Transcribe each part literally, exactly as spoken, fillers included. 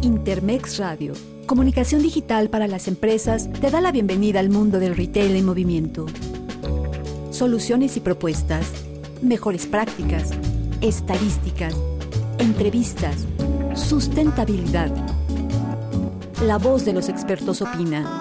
Intermex Radio, comunicación digital para las empresas, te da la bienvenida al mundo del retail en movimiento. Soluciones y propuestas, mejores prácticas, estadísticas, entrevistas, sustentabilidad. La voz de los expertos opina.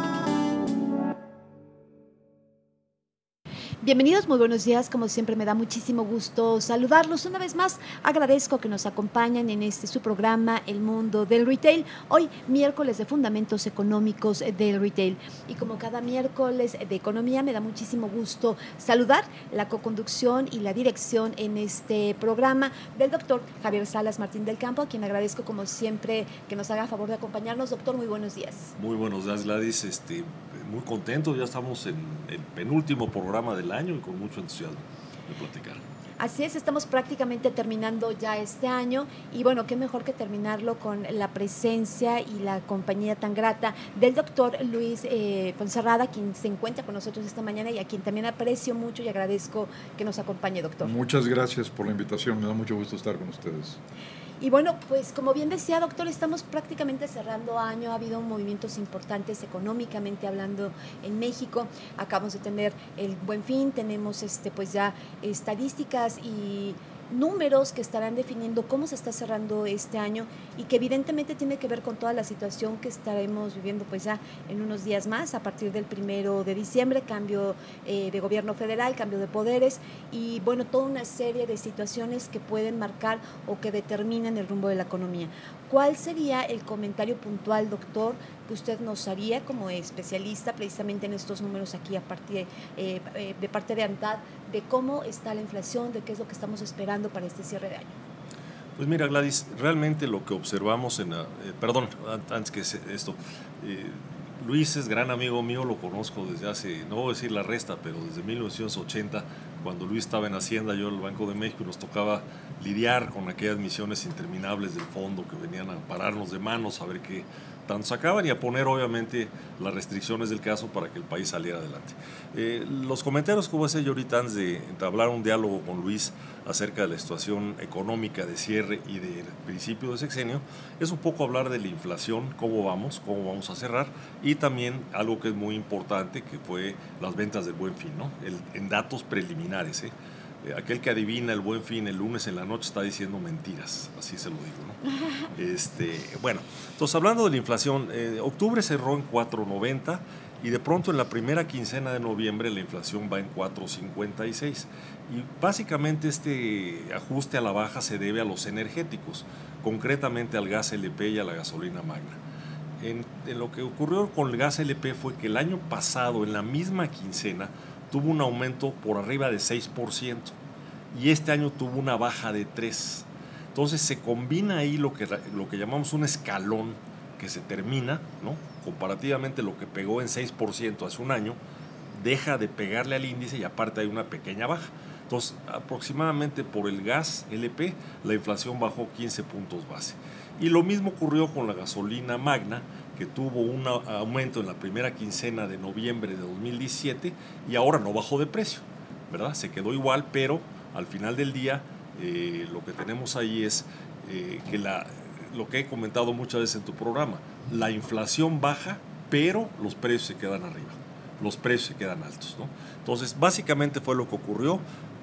Bienvenidos, muy buenos días. Como siempre me da muchísimo gusto saludarlos. Una vez más, agradezco que nos acompañen en este su programa El Mundo del Retail. Hoy, miércoles de Fundamentos Económicos del Retail. Y como cada miércoles de Economía, me da muchísimo gusto saludar la coconducción y la dirección en este programa del doctor Javier Salas Martín del Campo, a quien agradezco como siempre que nos haga favor de acompañarnos. Doctor, muy buenos días. Muy buenos días, Gladys. Este, muy contento, ya estamos en el penúltimo programa del año y con mucho entusiasmo de platicar. Así es, estamos prácticamente terminando ya este año y bueno, qué mejor que terminarlo con la presencia y la compañía tan grata del doctor Luis eh, Poncerrada, quien se encuentra con nosotros esta mañana y a quien también aprecio mucho y agradezco que nos acompañe, doctor. Muchas gracias por la invitación, me da mucho gusto estar con ustedes. Y bueno, pues como bien decía, doctor, estamos prácticamente cerrando año, ha habido movimientos importantes económicamente hablando en México, acabamos de tener el Buen Fin, tenemos este pues ya estadísticas y números que estarán definiendo cómo se está cerrando este año y que evidentemente tiene que ver con toda la situación que estaremos viviendo pues ya en unos días más, a partir del primero de diciembre, cambio eh, de gobierno federal, cambio de poderes y bueno, toda una serie de situaciones que pueden marcar o que determinan el rumbo de la economía. ¿Cuál sería el comentario puntual, doctor, que usted nos haría como especialista precisamente en estos números aquí a partir eh, eh, de parte de ANTAD, de cómo está la inflación, de qué es lo que estamos esperando para este cierre de año? Pues mira, Gladys, realmente lo que observamos en... La, eh, perdón, antes que esto, eh, Luis es gran amigo mío, lo conozco desde hace, no voy a decir la resta, pero desde mil novecientos ochenta, cuando Luis estaba en Hacienda, yo en el Banco de México, y nos tocaba lidiar con aquellas misiones interminables del fondo que venían a pararnos de manos, a ver qué tanto sacaban y a poner obviamente las restricciones del caso para que el país saliera adelante. Eh, los comentarios que voy a hacer yo ahorita antes de entablar un diálogo con Luis acerca de la situación económica de cierre y del principio de sexenio, es un poco hablar de la inflación, cómo vamos, cómo vamos a cerrar y también algo que es muy importante que fue las ventas del Buen Fin, ¿no? El, en datos preliminares, ¿eh? Aquel que adivina el Buen Fin el lunes en la noche está diciendo mentiras, así se lo digo, ¿no? Este, bueno, entonces hablando de la inflación, eh, octubre cerró en cuatro noventa y de pronto en la primera quincena de noviembre la inflación va en cuatro cincuenta y seis. Y básicamente este ajuste a la baja se debe a los energéticos, concretamente al gas L P y a la gasolina magna. En, en lo que ocurrió con el gas L P fue que el año pasado, en la misma quincena, tuvo un aumento por arriba de seis por ciento y este año tuvo una baja de tres por ciento. Entonces se combina ahí lo que, lo que llamamos un escalón que se termina, ¿no? Comparativamente lo que pegó en seis por ciento hace un año, deja de pegarle al índice y aparte hay una pequeña baja. Entonces aproximadamente por el gas L P la inflación bajó quince puntos base. Y lo mismo ocurrió con la gasolina magna, que tuvo un aumento en la primera quincena de noviembre de dos mil diecisiete y ahora no bajó de precio, ¿verdad? Se quedó igual, pero al final del día eh, lo que tenemos ahí es eh, que la, lo que he comentado muchas veces en tu programa, la inflación baja, pero los precios se quedan arriba, los precios se quedan altos, ¿no? Entonces, básicamente fue lo que ocurrió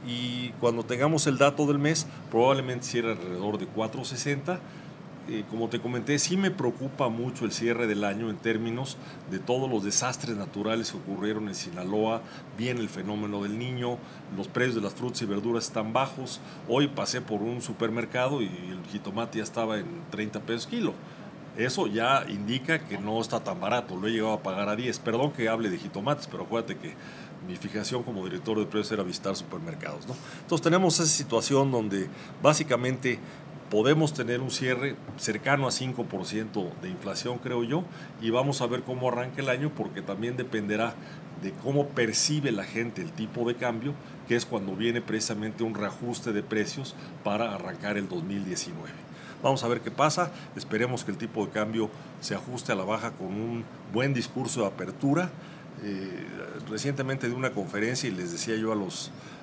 y cuando tengamos el dato del mes, probablemente cierre alrededor de cuatro sesenta. Eh, como te comenté, sí me preocupa mucho el cierre del año en términos de todos los desastres naturales que ocurrieron en Sinaloa, bien el fenómeno del Niño, los precios de las frutas y verduras están bajos. Hoy pasé por un supermercado y el jitomate ya estaba en treinta pesos kilo. Eso ya indica que no está tan barato, lo he llegado a pagar a diez. Perdón que hable de jitomates, pero acuérdate que mi fijación como director de precios era visitar supermercados, ¿no? Entonces tenemos esa situación donde básicamente podemos tener un cierre cercano a cinco por ciento de inflación, creo yo, y vamos a ver cómo arranca el año, porque también dependerá de cómo percibe la gente el tipo de cambio, que es cuando viene precisamente un reajuste de precios para arrancar el dos mil diecinueve. Vamos a ver qué pasa, esperemos que el tipo de cambio se ajuste a la baja con un buen discurso de apertura. Eh, recientemente di una conferencia y les decía yo a los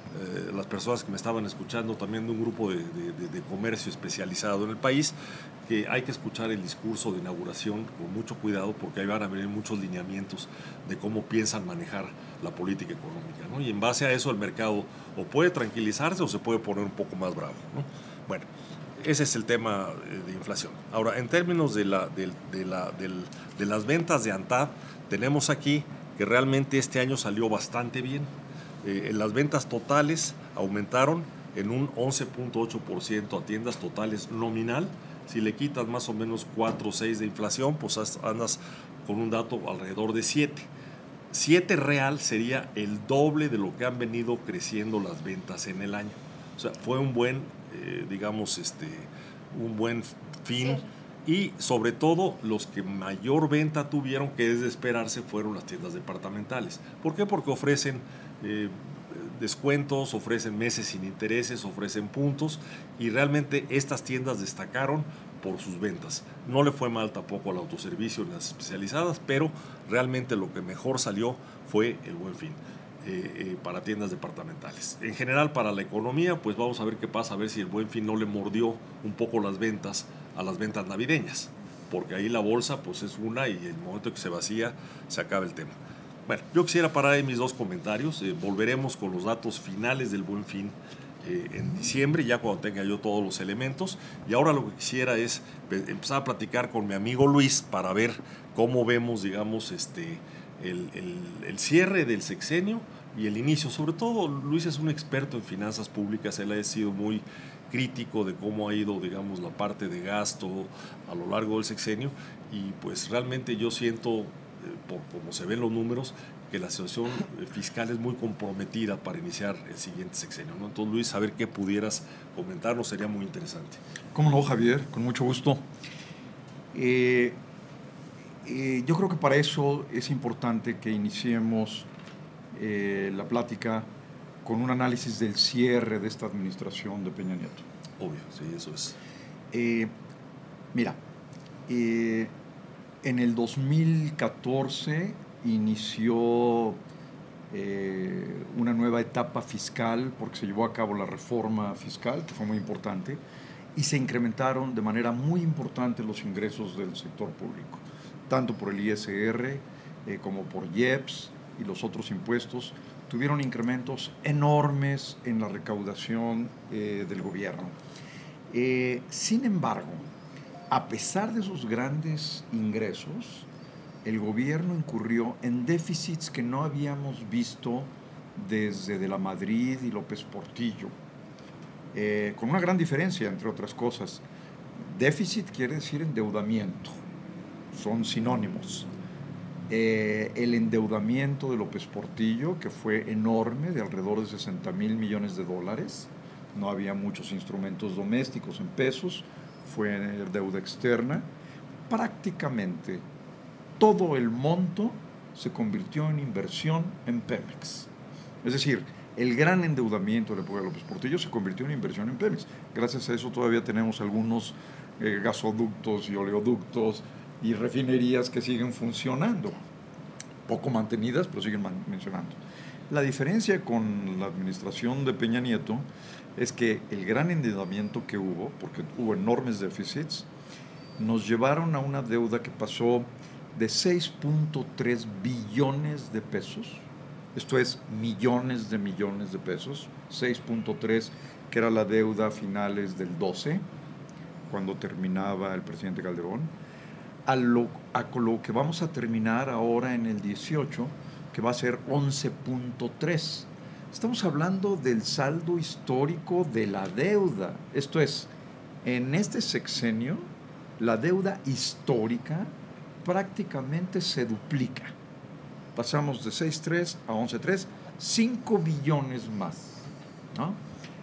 eh, las personas que me estaban escuchando, también de un grupo de, de, de comercio especializado en el país, que hay que escuchar el discurso de inauguración con mucho cuidado, porque ahí van a venir muchos lineamientos de cómo piensan manejar la política económica, ¿no? Y en base a eso el mercado o puede tranquilizarse o se puede poner un poco más bravo, ¿no? Bueno, ese es el tema de inflación. Ahora, en términos de, la, de, de, la, del, de las ventas de ANTAD, tenemos aquí que realmente este año salió bastante bien. Eh, las ventas totales aumentaron en un once punto ocho por ciento a tiendas totales nominal. Si le quitas más o menos cuatro o seis de inflación, pues andas con un dato alrededor de siete. siete real sería el doble de lo que han venido creciendo las ventas en el año. O sea, fue un buen, eh, digamos, este, un buen fin. Sí. Y sobre todo los que mayor venta tuvieron, que es de esperarse, fueron las tiendas departamentales. ¿Por qué? Porque ofrecen eh, descuentos, ofrecen meses sin intereses, ofrecen puntos, y realmente estas tiendas destacaron por sus ventas. No le fue mal tampoco al autoservicio en las especializadas, pero realmente lo que mejor salió fue el Buen Fin. Eh, eh, para tiendas departamentales. En general, para la economía, pues vamos a ver qué pasa, a ver si el Buen Fin no le mordió un poco las ventas a las ventas navideñas, porque ahí la bolsa pues es una, y en el momento que se vacía se acaba el tema. Bueno, yo quisiera parar ahí mis dos comentarios. Eh, volveremos con los datos finales del Buen Fin eh, en diciembre, ya cuando tenga yo todos los elementos, y ahora lo que quisiera es empezar a platicar con mi amigo Luis para ver cómo vemos, digamos, este, el, el, el cierre del sexenio y el inicio. Sobre todo, Luis es un experto en finanzas públicas, él ha sido muy crítico de cómo ha ido, digamos, la parte de gasto a lo largo del sexenio, y pues realmente yo siento, eh, por cómo se ven los números, que la situación fiscal es muy comprometida para iniciar el siguiente sexenio, ¿no? Entonces, Luis, a ver qué pudieras comentarnos, sería muy interesante. ¿Cómo no, Javier? Con mucho gusto. Eh, eh, yo creo que para eso es importante que iniciemos eh, la plática con un análisis del cierre de esta administración de Peña Nieto. Obvio, sí, eso es. Eh, mira, eh, en el dos mil catorce inició eh, una nueva etapa fiscal, porque se llevó a cabo la reforma fiscal, que fue muy importante, y se incrementaron de manera muy importante los ingresos del sector público, tanto por el I S R eh, como por I E P S y los otros impuestos. Tuvieron incrementos enormes en la recaudación eh, del gobierno. Eh, sin embargo, a pesar de esos grandes ingresos, el gobierno incurrió en déficits que no habíamos visto desde De la Madrid y López Portillo, eh, con una gran diferencia, entre otras cosas. Déficit quiere decir endeudamiento, son sinónimos. Eh, el endeudamiento de López Portillo, que fue enorme, de alrededor de sesenta mil millones de dólares, no había muchos instrumentos domésticos en pesos, fue deuda externa, prácticamente todo el monto se convirtió en inversión en Pemex. Es decir, el gran endeudamiento de la época de López Portillo se convirtió en inversión en Pemex. Gracias a eso todavía tenemos algunos eh, gasoductos y oleoductos y refinerías que siguen funcionando, poco mantenidas, pero siguen man- mencionando. La diferencia con la administración de Peña Nieto es que el gran endeudamiento que hubo, porque hubo enormes déficits, nos llevaron a una deuda que pasó de seis punto tres billones de pesos, esto es millones de millones de pesos, seis punto tres, que era la deuda a finales del doce, cuando terminaba el presidente Calderón, a lo, a lo que vamos a terminar ahora en el dieciocho, que va a ser once punto tres. Estamos hablando del saldo histórico de la deuda. Esto es, en este sexenio, la deuda histórica prácticamente se duplica. Pasamos de seis punto tres a once punto tres, cinco billones más, ¿no?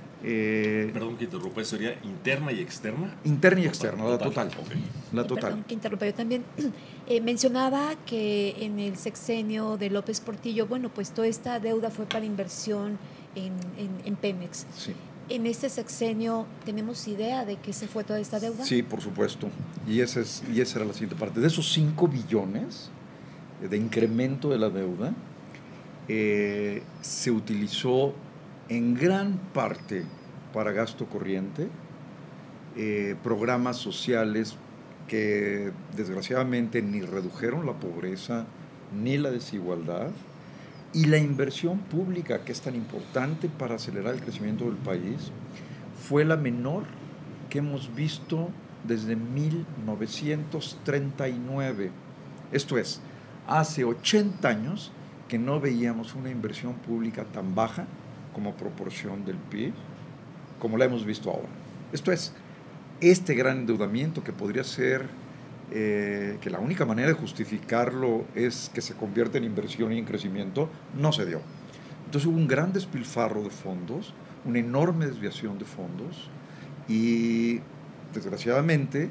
Eh, Perdón que interrumpa, ¿sería interna y externa? Interna y externa, total, la total. Okay. La total. Perdón que interrumpa, yo también eh, mencionaba que en el sexenio de López Portillo, bueno, pues toda esta deuda fue para inversión en, en, en Pemex. Sí. ¿En este sexenio tenemos idea de qué se fue toda esta deuda? Sí, por supuesto. Y, ese es, y esa era la siguiente parte. De esos cinco billones de incremento de la deuda, eh, se utilizó en gran parte para gasto corriente, eh, programas sociales que desgraciadamente ni redujeron la pobreza ni la desigualdad, y la inversión pública, que es tan importante para acelerar el crecimiento del país, fue la menor que hemos visto desde mil novecientos treinta y nueve. Esto es, hace ochenta años que no veíamos una inversión pública tan baja como proporción del P I B, como la hemos visto ahora. Esto es, este gran endeudamiento que podría ser, eh, que la única manera de justificarlo es que se convierta en inversión y en crecimiento, no se dio. Entonces hubo un gran despilfarro de fondos, una enorme desviación de fondos, y desgraciadamente,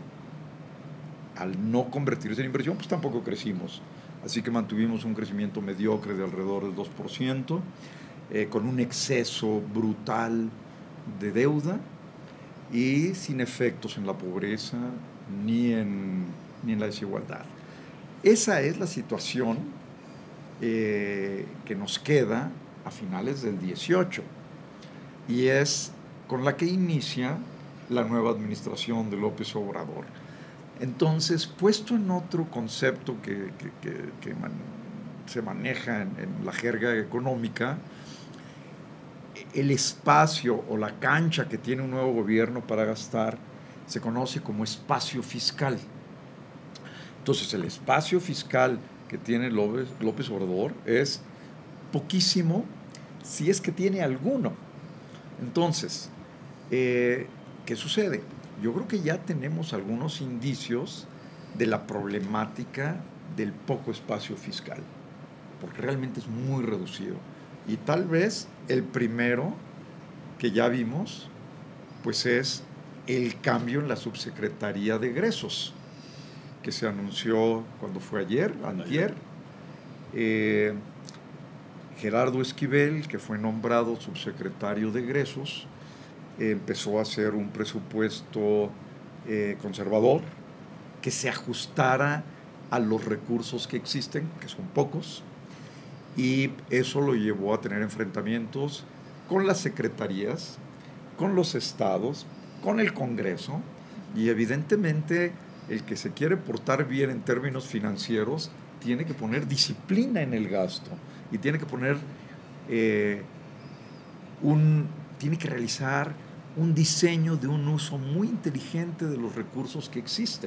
al no convertirse en inversión, pues tampoco crecimos. Así que mantuvimos un crecimiento mediocre de alrededor del dos por ciento, eh, con un exceso brutal de deuda y sin efectos en la pobreza ni en, ni en la desigualdad. Esa es la situación eh, que nos queda a finales del dieciocho, y es con la que inicia la nueva administración de López Obrador. Entonces, puesto en otro concepto que, que, que, que man, se maneja en, en la jerga económica, el espacio o la cancha que tiene un nuevo gobierno para gastar se conoce como espacio fiscal. Entonces, el espacio fiscal que tiene López, López Obrador es poquísimo, si es que tiene alguno. Entonces, eh, ¿qué sucede? Yo creo que ya tenemos algunos indicios de la problemática del poco espacio fiscal, porque realmente es muy reducido. Y tal vez el primero que ya vimos, pues es el cambio en la subsecretaría de egresos, que se anunció cuando fue ayer, antier. Eh, Gerardo Esquivel, que fue nombrado subsecretario de egresos, eh, empezó a hacer un presupuesto eh, conservador que se ajustara a los recursos que existen, que son pocos, y eso lo llevó a tener enfrentamientos con las secretarías, con los estados, con el Congreso, y evidentemente el que se quiere portar bien en términos financieros tiene que poner disciplina en el gasto y tiene que poner eh, un, tiene que realizar un diseño de un uso muy inteligente de los recursos que existen.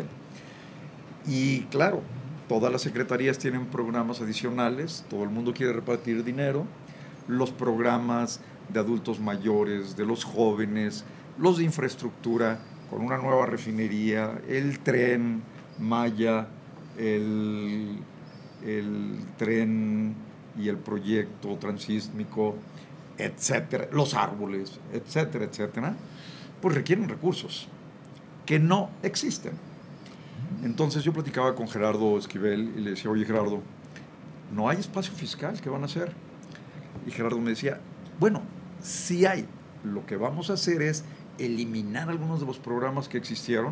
Y claro, todas las secretarías tienen programas adicionales, todo el mundo quiere repartir dinero, los programas de adultos mayores, de los jóvenes, los de infraestructura, con una nueva refinería, el tren Maya, el, el tren y el proyecto transísmico, etcétera, los árboles, etcétera, etcétera, pues requieren recursos que no existen. Entonces yo platicaba con Gerardo Esquivel y le decía, oye Gerardo, no hay espacio fiscal, ¿qué van a hacer? Y Gerardo me decía, bueno, sí hay, lo que vamos a hacer es eliminar algunos de los programas que existieron,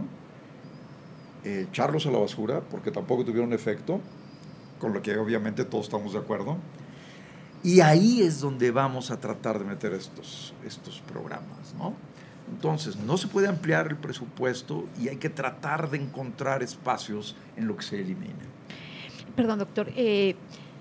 eh, echarlos a la basura, porque tampoco tuvieron efecto, con lo que obviamente todos estamos de acuerdo, y ahí es donde vamos a tratar de meter estos, estos programas, ¿no? Entonces, no se puede ampliar el presupuesto y hay que tratar de encontrar espacios en lo que se elimina. Perdón, doctor. Eh,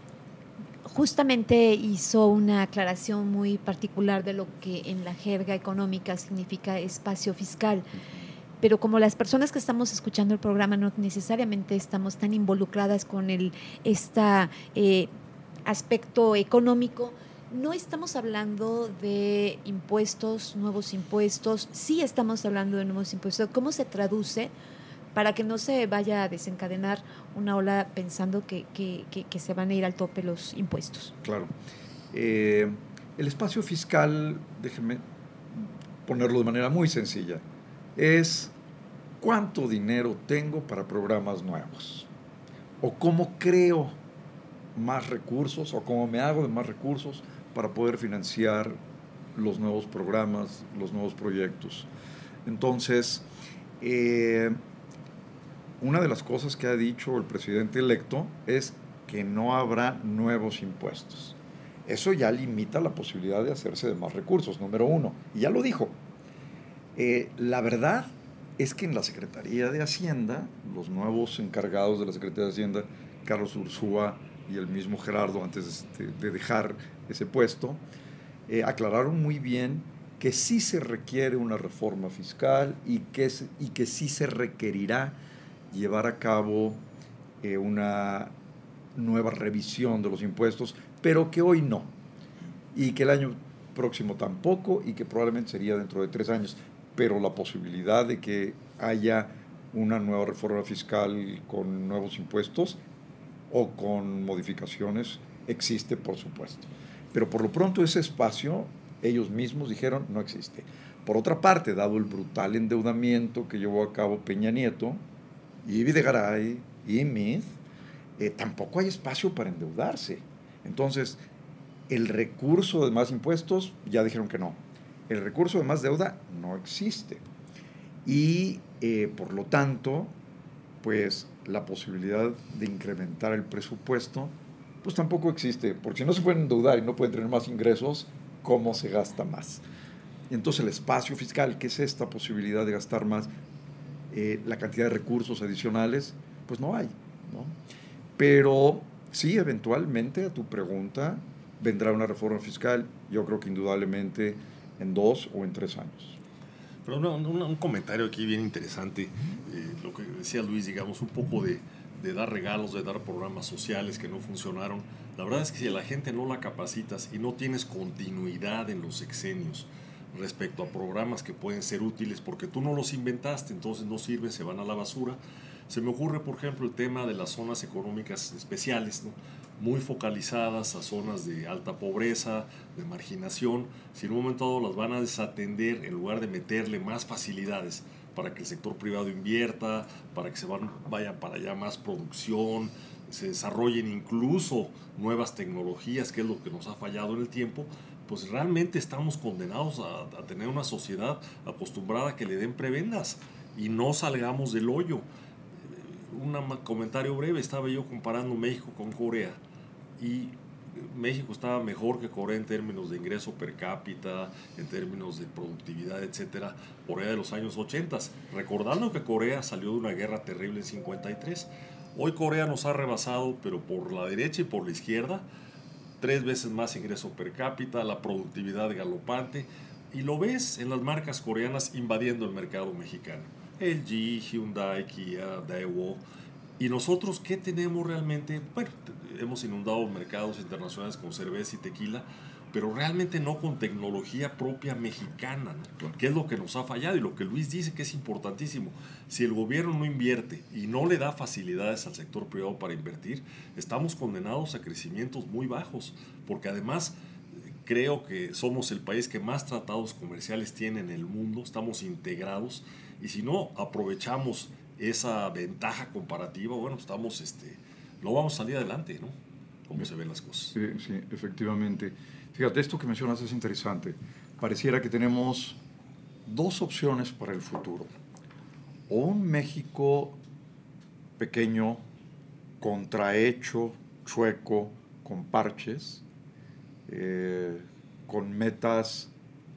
justamente hizo una aclaración muy particular de lo que en la jerga económica significa espacio fiscal. Pero como las personas que estamos escuchando el programa no necesariamente estamos tan involucradas con el esta, eh, aspecto económico, no estamos hablando de impuestos, nuevos impuestos, sí estamos hablando de nuevos impuestos. ¿Cómo se traduce para que no se vaya a desencadenar una ola pensando que, que, que, que se van a ir al tope los impuestos? Claro. Eh, el espacio fiscal, déjenme ponerlo de manera muy sencilla, es cuánto dinero tengo para programas nuevos, o cómo creo más recursos, o cómo me hago de más recursos para poder financiar los nuevos programas, los nuevos proyectos. Entonces, eh, una de las cosas que ha dicho el presidente electo es que no habrá nuevos impuestos. eso ya limita la posibilidad de hacerse de más recursos, número uno. Y ya lo dijo. Eh, la verdad es que en la Secretaría de Hacienda, los nuevos encargados de la Secretaría de Hacienda, Carlos Ursúa y el mismo Gerardo, antes de, de dejar ese puesto, eh, aclararon muy bien que sí se requiere una reforma fiscal y que, y que sí se requerirá llevar a cabo eh, una nueva revisión de los impuestos, pero que hoy no, y que el año próximo tampoco, y que probablemente sería dentro de tres años, pero la posibilidad de que haya una nueva reforma fiscal con nuevos impuestos o con modificaciones existe, por supuesto. Pero por lo pronto ese espacio, ellos mismos dijeron, no existe. Por otra parte, dado el brutal endeudamiento que llevó a cabo Peña Nieto, y Videgaray, y Meade, eh, tampoco hay espacio para endeudarse. Entonces, el recurso de más impuestos, ya dijeron que no. El recurso de más deuda no existe. Y, eh, por lo tanto, pues la posibilidad de incrementar el presupuesto, pues tampoco existe, porque si no se pueden endeudar y no pueden tener más ingresos, ¿cómo se gasta más? Entonces el espacio fiscal, que es esta posibilidad de gastar más, eh, la cantidad de recursos adicionales, pues no hay, ¿no? Pero sí, eventualmente, a tu pregunta, vendrá una reforma fiscal, yo creo que indudablemente en dos o en tres años. Pero no, un, un comentario aquí bien interesante, eh, lo que decía Luis, digamos, un poco de, de dar regalos, de dar programas sociales que no funcionaron. La verdad es que si a la gente no la capacitas y no tienes continuidad en los sexenios respecto a programas que pueden ser útiles porque tú no los inventaste, entonces no sirven, se van a la basura. Se me ocurre, por ejemplo, el tema de las zonas económicas especiales, ¿no? Muy focalizadas a zonas de alta pobreza, de marginación. Si en un momento dado las van a desatender, en lugar de meterle más facilidades para que el sector privado invierta, para que se van, vaya para allá más producción, se desarrollen incluso nuevas tecnologías, que es lo que nos ha fallado en el tiempo, pues realmente estamos condenados a, a tener una sociedad acostumbrada a que le den prebendas y no salgamos del hoyo. Un comentario breve, estaba yo comparando México con Corea y México estaba mejor que Corea en términos de ingreso per cápita, en términos de productividad, etcétera, Corea de los años ochenta, recordando que Corea salió de una guerra terrible en cincuenta y tres. Hoy Corea nos ha rebasado, pero por la derecha y por la izquierda, tres veces más ingreso per cápita, la productividad galopante, y lo ves en las marcas coreanas invadiendo el mercado mexicano. L G, Hyundai, Kia, Daewoo. ¿Y nosotros qué tenemos realmente? Bueno, hemos inundado mercados internacionales con cerveza y tequila, pero realmente no con tecnología propia mexicana, ¿no? Que es lo que nos ha fallado y lo que Luis dice que es importantísimo. Si el gobierno no invierte y no le da facilidades al sector privado para invertir, estamos condenados a crecimientos muy bajos, porque además creo que somos el país que más tratados comerciales tiene en el mundo, estamos integrados, y si no aprovechamos esa ventaja comparativa, bueno, estamos, este, no vamos a salir adelante, ¿no? Cómo se ven las cosas. Sí, sí, efectivamente. Fíjate, esto que mencionas es interesante. Pareciera que tenemos dos opciones para el futuro. O un México pequeño, contrahecho, chueco, con parches, eh, con metas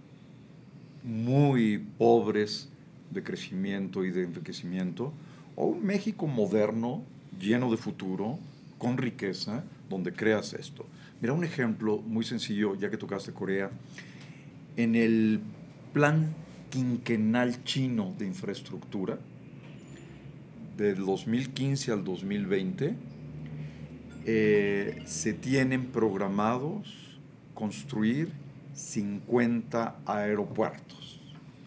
muy pobres de crecimiento y de enriquecimiento, o un México moderno, lleno de futuro, con riqueza, donde creas esto. Mira un ejemplo muy sencillo, ya que tocaste Corea. En el plan quinquenal chino de infraestructura, del dos mil quince al dos mil veinte, eh, se tienen programados construir cincuenta aeropuertos.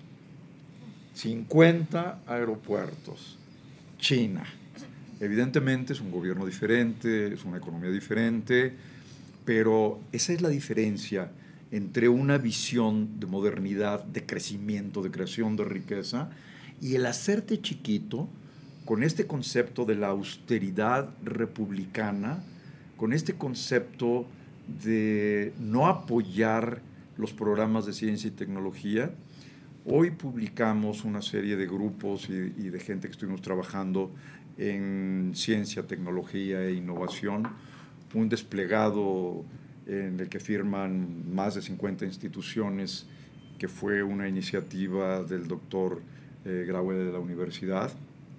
cincuenta aeropuertos. China. Evidentemente es un gobierno diferente, es una economía diferente, pero esa es la diferencia entre una visión de modernidad, de crecimiento, de creación de riqueza, y el hacerte chiquito con este concepto de la austeridad republicana, con este concepto de no apoyar los programas de ciencia y tecnología. Hoy publicamos una serie de grupos y, y de gente que estuvimos trabajando en ciencia, tecnología e innovación, un desplegado en el que firman más de cincuenta instituciones, que fue una iniciativa del doctor eh, Graue de la universidad,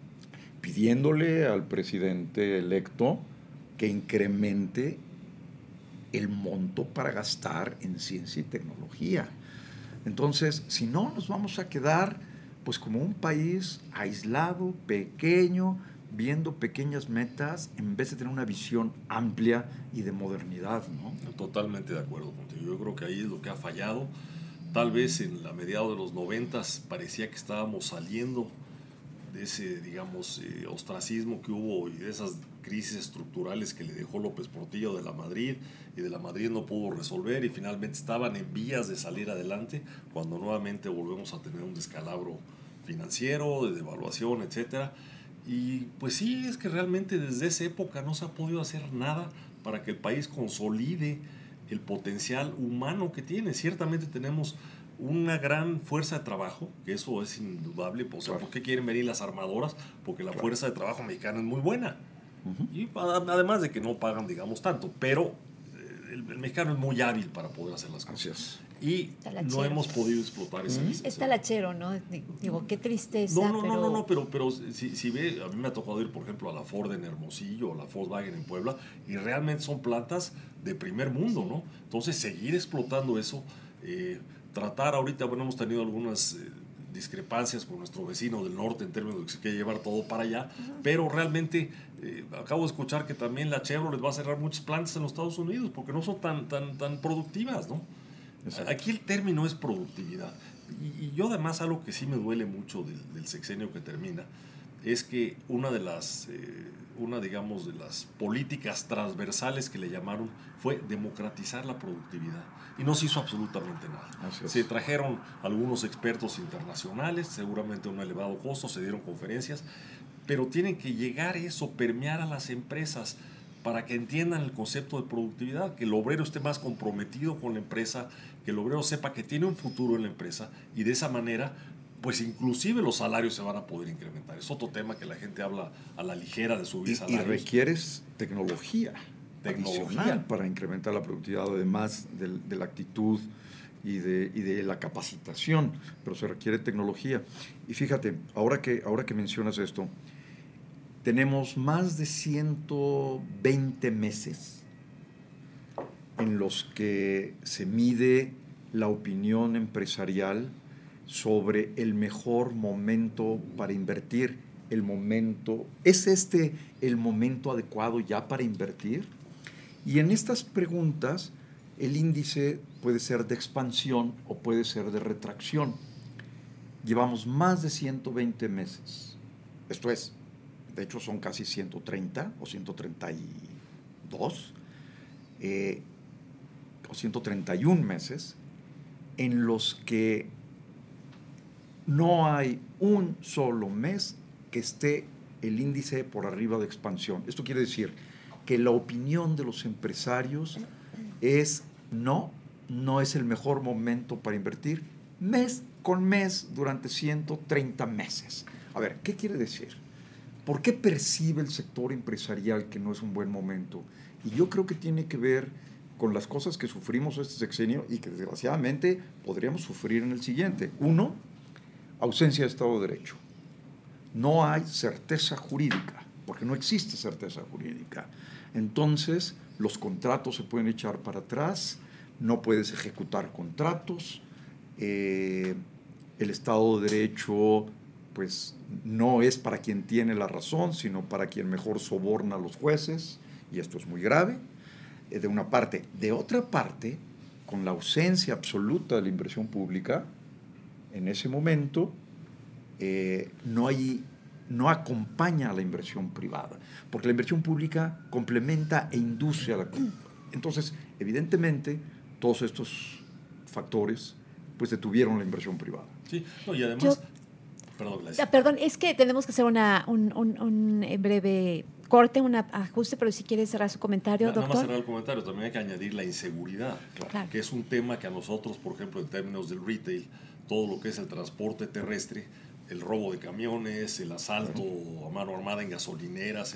pidiéndole al presidente electo que incremente el monto para gastar en ciencia y tecnología. Entonces, si no, nos vamos a quedar pues como un país aislado, pequeño, viendo pequeñas metas en vez de tener una visión amplia y de modernidad, ¿no? Totalmente de acuerdo contigo. Yo creo que ahí es lo que ha fallado. Tal vez en la mediados de los noventas parecía que estábamos saliendo de ese, digamos, eh, ostracismo que hubo y de esas crisis estructurales que le dejó López Portillo de la Madrid, y de la Madrid no pudo resolver y finalmente estaban en vías de salir adelante, cuando nuevamente volvemos a tener un descalabro financiero, de devaluación, etcétera. Y pues sí, es que realmente desde esa época no se ha podido hacer nada para que el país consolide el potencial humano que tiene. Ciertamente tenemos una gran fuerza de trabajo, que eso es indudable. O sea, Claro. ¿por qué quieren venir las armadoras? Porque la Claro. fuerza de trabajo mexicana es muy buena. Uh-huh. Y además de que no pagan, digamos, tanto, pero el, el mexicano es muy hábil para poder hacer las cosas. Así es. Y Talachero. no hemos podido explotar esa licencia. Es talachero, ¿no? Digo, qué tristeza. No, no, pero... no, no, no, pero, pero si, si ve, a mí me ha tocado ir, por ejemplo, a la Ford en Hermosillo o la Volkswagen en Puebla, y realmente son plantas de primer mundo, ¿no? Entonces, seguir explotando eso, eh, tratar ahorita, bueno, hemos tenido algunas eh, discrepancias con nuestro vecino del norte en términos de que se quiere llevar todo para allá, uh-huh. pero realmente eh, acabo de escuchar que también la Chevrolet va a cerrar muchas plantas en los Estados Unidos porque no son tan, tan, tan productivas, ¿no? Exacto. Aquí el término es productividad. Y, y yo además algo que sí me duele mucho del, del sexenio que termina es que una de las, eh, una digamos de las políticas transversales que le llamaron fue democratizar la productividad. Y no se hizo absolutamente nada. Se trajeron algunos expertos internacionales, seguramente a un elevado costo, se dieron conferencias, pero tienen que llegar eso, permear a las empresas, para que entiendan el concepto de productividad, que el obrero esté más comprometido con la empresa, que el obrero sepa que tiene un futuro en la empresa, y de esa manera, pues inclusive los salarios se van a poder incrementar. Es otro tema que la gente habla a la ligera de subir y, salarios. Y requieres tecnología, tecnología adicional para incrementar la productividad, además de, de la actitud y de, y de la capacitación, pero se requiere tecnología. Y fíjate, ahora que, ahora que mencionas esto, tenemos más de ciento veinte meses en los que se mide la opinión empresarial sobre el mejor momento para invertir. El momento, ¿es este el momento adecuado ya para invertir? Y en estas preguntas, el índice puede ser de expansión o puede ser de retracción. Llevamos más de ciento veinte meses. Esto es, de hecho son casi ciento treinta o ciento treinta y dos eh, o ciento treinta y un meses en los que no hay un solo mes que esté el índice por arriba de expansión. Esto quiere decir que la opinión de los empresarios es no, no es el mejor momento para invertir mes con mes durante ciento treinta meses. A ver, ¿qué quiere decir? ¿Por qué percibe el sector empresarial que no es un buen momento? Y yo creo que tiene que ver con las cosas que sufrimos este sexenio y que desgraciadamente podríamos sufrir en el siguiente. Uno, ausencia de Estado de Derecho. No hay certeza jurídica, porque no existe certeza jurídica. Entonces, los contratos se pueden echar para atrás, no puedes ejecutar contratos, eh, el Estado de Derecho pues no es para quien tiene la razón, sino para quien mejor soborna a los jueces, y esto es muy grave, eh, de una parte. De otra parte, con la ausencia absoluta de la inversión pública, en ese momento eh, no hay, no acompaña a la inversión privada, porque la inversión pública complementa e induce a la... Entonces, evidentemente, todos estos factores pues detuvieron la inversión privada. Sí, no, y además... Yo, perdón, ah, perdón, es que tenemos que hacer una, un, un, un breve corte, un ajuste, pero si quiere cerrar su comentario, Na, doctor. Nada más cerrar el comentario, también hay que añadir la inseguridad, Claro. que es un tema que a nosotros, por ejemplo, en términos del retail, todo lo que es el transporte terrestre, el robo de camiones, el asalto a mano armada en gasolineras, en,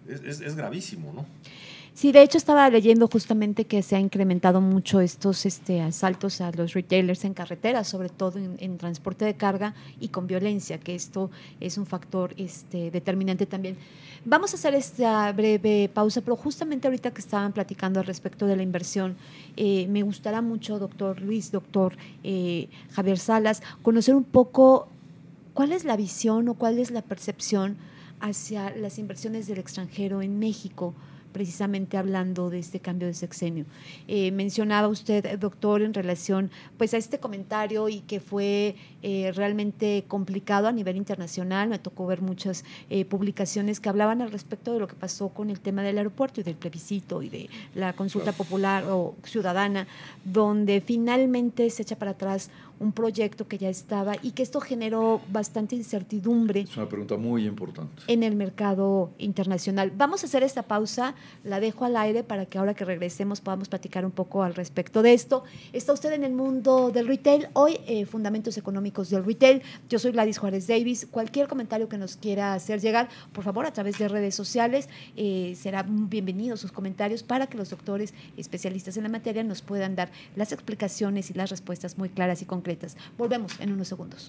es, es, es gravísimo, ¿no? Sí, de hecho estaba leyendo justamente que se ha incrementado mucho estos este, asaltos a los retailers en carretera, sobre todo en, en transporte de carga y con violencia, que esto es un factor este, determinante también. Vamos a hacer esta breve pausa, pero justamente ahorita que estaban platicando al respecto de la inversión, eh, me gustará mucho, doctor Luis, doctor eh, Javier Salas, conocer un poco cuál es la visión o cuál es la percepción hacia las inversiones del extranjero en México, precisamente hablando de este cambio de sexenio. Eh, mencionaba usted, doctor, en relación pues, a este comentario y que fue eh, realmente complicado a nivel internacional. Me tocó ver muchas eh, publicaciones que hablaban al respecto de lo que pasó con el tema del aeropuerto y del plebiscito y de la consulta popular o ciudadana, donde finalmente se echa para atrás un proyecto que ya estaba y que esto generó bastante incertidumbre. Es una pregunta muy importante. En el mercado internacional. Vamos a hacer esta pausa, la dejo al aire para que ahora que regresemos podamos platicar un poco al respecto de esto. Está usted en el mundo del retail, hoy eh, Fundamentos Económicos del Retail. Yo soy Gladys Juárez Davis. Cualquier comentario que nos quiera hacer llegar, por favor, a través de redes sociales, eh, serán bienvenidos sus comentarios para que los doctores especialistas en la materia nos puedan dar las explicaciones y las respuestas muy claras y concretas. Volvemos en unos segundos.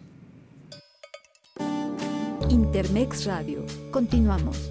Intermex Radio. Continuamos.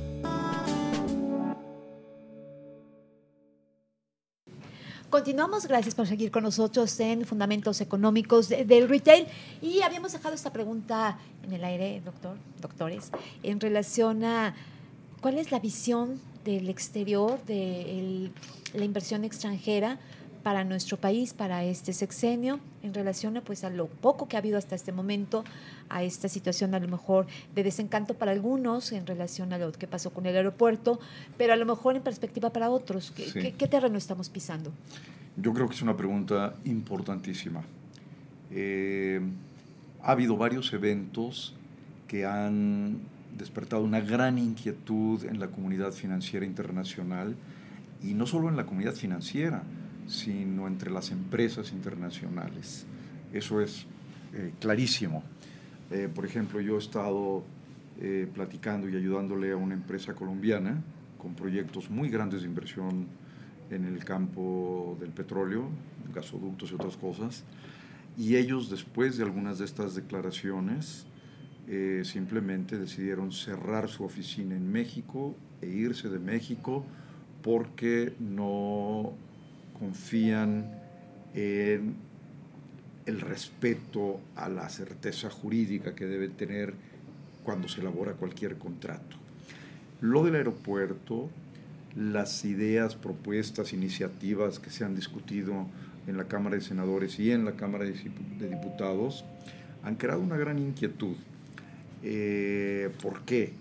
Continuamos, gracias por seguir con nosotros en Fundamentos Económicos de, del Retail. Y habíamos dejado esta pregunta en el aire, doctor, doctores, en relación a cuál es la visión del exterior, de el, la inversión extranjera para nuestro país, para este sexenio, en relación a, pues, a lo poco que ha habido hasta este momento, a esta situación a lo mejor de desencanto para algunos en relación a lo que pasó con el aeropuerto, pero a lo mejor en perspectiva para otros. ¿Qué, sí. ¿qué, qué terreno estamos pisando? Yo creo que es una pregunta importantísima. Eh, ha habido varios eventos que han despertado una gran inquietud en la comunidad financiera internacional, y no solo en la comunidad financiera, sino entre las empresas internacionales. Eso es eh, clarísimo. Eh, por ejemplo, yo he estado eh, platicando y ayudándole a una empresa colombiana con proyectos muy grandes de inversión en el campo del petróleo, gasoductos y otras cosas, y ellos, después de algunas de estas declaraciones, eh, simplemente decidieron cerrar su oficina en México e irse de México porque no confían en el respeto a la certeza jurídica que debe tener cuando se elabora cualquier contrato. Lo del aeropuerto, las ideas, propuestas, iniciativas que se han discutido en la Cámara de Senadores y en la Cámara de Diputados han creado una gran inquietud. Eh, ¿Por qué?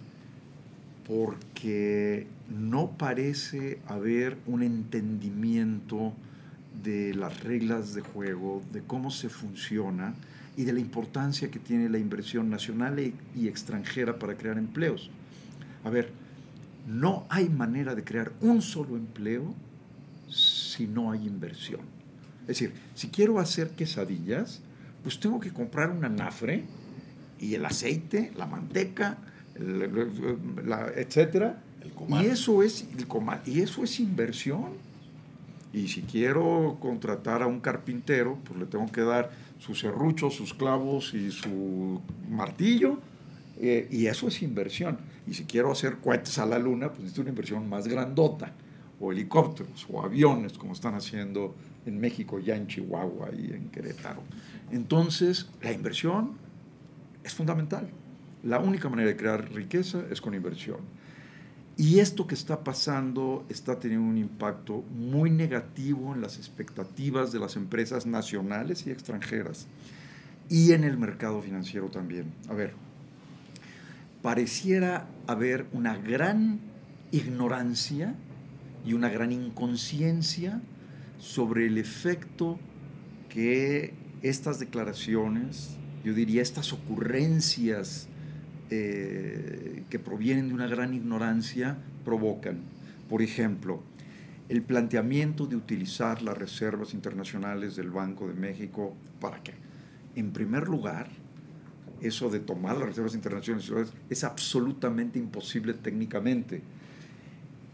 Porque no parece haber un entendimiento de las reglas de juego, de cómo se funciona y de la importancia que tiene la inversión nacional y extranjera para crear empleos. A ver, no hay manera de crear un solo empleo si no hay inversión. Es decir, si quiero hacer quesadillas, pues tengo que comprar un anafre y el aceite, la manteca, la, la, etcétera. El comal. Y eso es el comal, y eso es inversión. Y si quiero contratar a un carpintero, pues le tengo que dar sus serruchos, sus clavos y su martillo, eh, y eso es inversión. Y si quiero hacer cohetes a la luna, pues necesito una inversión más grandota, o helicópteros, o aviones, como están haciendo en México, ya en Chihuahua y en Querétaro. Entonces, la inversión es fundamental. La única manera de crear riqueza es con inversión. Y esto que está pasando está teniendo un impacto muy negativo en las expectativas de las empresas nacionales y extranjeras, y en el mercado financiero también. A ver, pareciera haber una gran ignorancia y una gran inconsciencia sobre el efecto que estas declaraciones, yo diría estas ocurrencias eh, que provienen de una gran ignorancia, provocan. Por ejemplo, el planteamiento de utilizar las reservas internacionales del Banco de México, ¿para qué? En primer lugar, eso de tomar las reservas internacionales es absolutamente imposible técnicamente.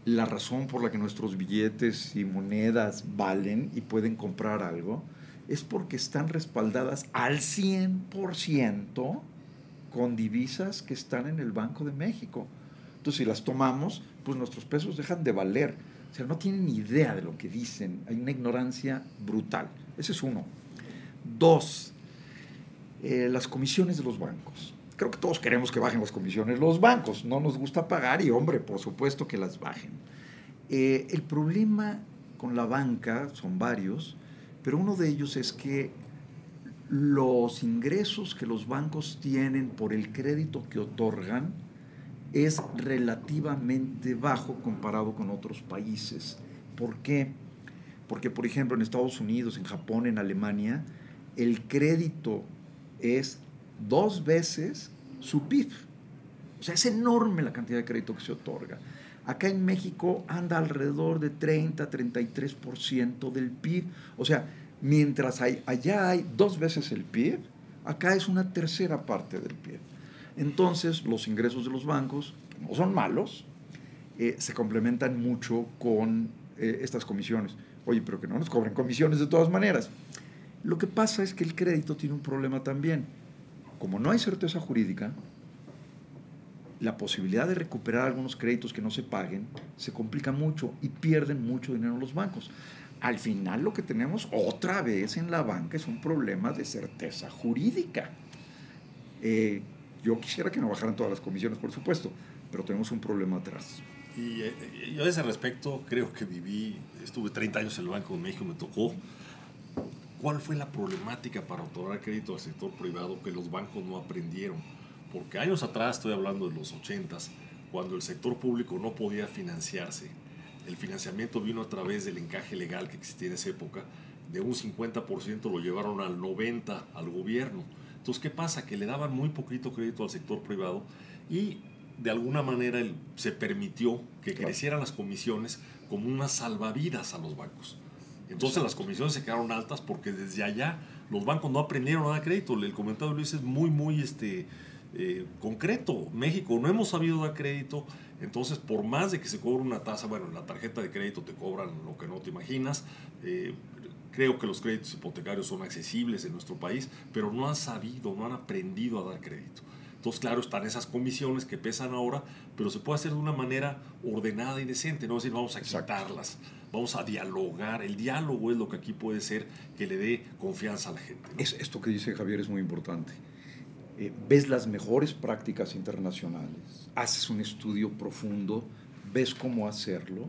la razón por la que nuestros billetes y monedas valen y pueden comprar algo es porque están respaldadas al cien por ciento con divisas que están en el Banco de México. Entonces, si las tomamos, pues nuestros pesos dejan de valer. O sea, no tienen ni idea de lo que dicen. Hay una ignorancia brutal. Ese es uno. Dos, eh, las comisiones de los bancos. Creo que todos queremos que bajen las comisiones de los bancos. No nos gusta pagar y, hombre, por supuesto que las bajen. Eh, el problema con la banca son varios, pero uno de ellos es que los ingresos que los bancos tienen por el crédito que otorgan es relativamente bajo comparado con otros países. ¿Por qué? Porque, por ejemplo, en Estados Unidos, en Japón, en Alemania, el crédito es dos veces su P I B. O sea, es enorme la cantidad de crédito que se otorga. Acá en México anda alrededor de treinta, treinta y tres por ciento del P I B. O sea, mientras hay, allá hay dos veces el P I B, acá es una tercera parte del P I B. Entonces, los ingresos de los bancos, que no son malos, eh, se complementan mucho con eh, estas comisiones. Oye, pero que no nos cobren comisiones de todas maneras. Lo que pasa es que el crédito tiene un problema también. Como no hay certeza jurídica, la posibilidad de recuperar algunos créditos que no se paguen se complica mucho y pierden mucho dinero los bancos. Al final lo que tenemos otra vez en la banca es un problema de certeza jurídica. Eh, yo quisiera que no bajaran todas las comisiones, por supuesto, pero tenemos un problema atrás. Y eh, yo a ese respecto creo que viví, estuve treinta años en el Banco de México, me tocó. ¿Cuál fue la problemática para otorgar crédito al sector privado que los bancos no aprendieron? Porque años atrás, estoy hablando de los ochentas, cuando el sector público no podía financiarse, el financiamiento vino a través del encaje legal que existía en esa época, de un cincuenta por ciento lo llevaron al noventa por ciento al gobierno. Entonces, ¿qué pasa? Que le daban muy poquito crédito al sector privado y de alguna manera el, se permitió que crecieran las comisiones como unas salvavidas a los bancos. Entonces las comisiones se quedaron altas porque desde allá los bancos no aprendieron a dar crédito. El comentario de Luis es muy, muy este, eh, concreto. México no hemos sabido dar crédito, entonces por más de que se cobre una tasa, bueno, en la tarjeta de crédito te cobran lo que no te imaginas. Eh, creo que los créditos hipotecarios son accesibles en nuestro país, pero no han sabido, no han aprendido a dar crédito. Entonces, claro, están esas comisiones que pesan ahora, pero se puede hacer de una manera ordenada y decente, no es decir, vamos a quitarlas, vamos a dialogar. El diálogo es lo que aquí puede ser que le dé confianza a la gente, ¿no? Es, esto que dice Javier es muy importante. Eh, ves las mejores prácticas internacionales, haces un estudio profundo, ves cómo hacerlo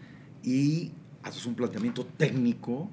y haces un planteamiento técnico,